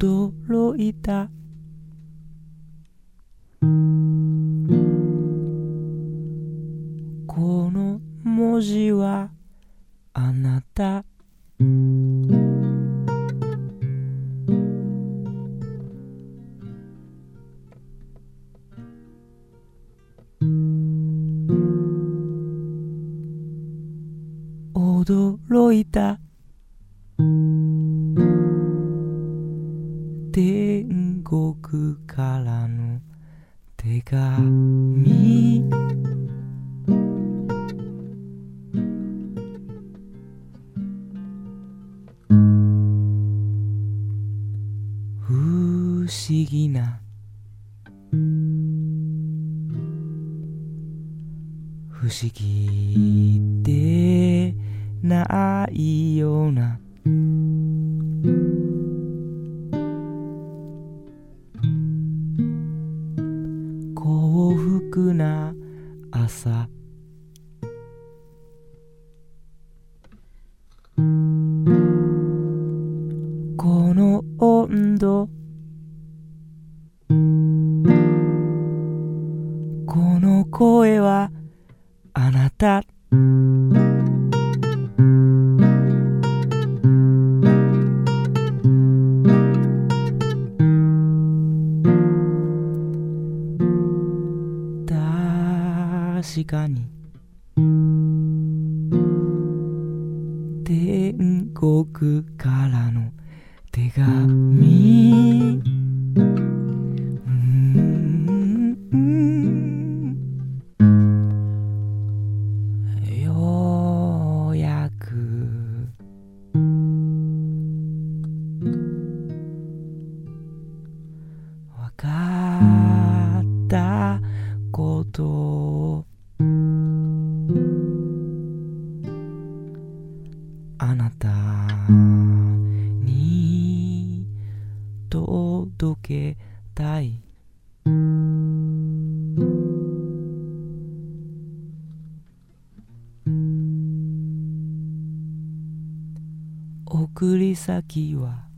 驚いた。この文字はあなた。驚いた。天国からの手紙。不思議な不思議でないような幸福な朝。この温度、この声はあなた。確かに天国からの手紙。ようやくわかったことをあなたに届けたい。送り先は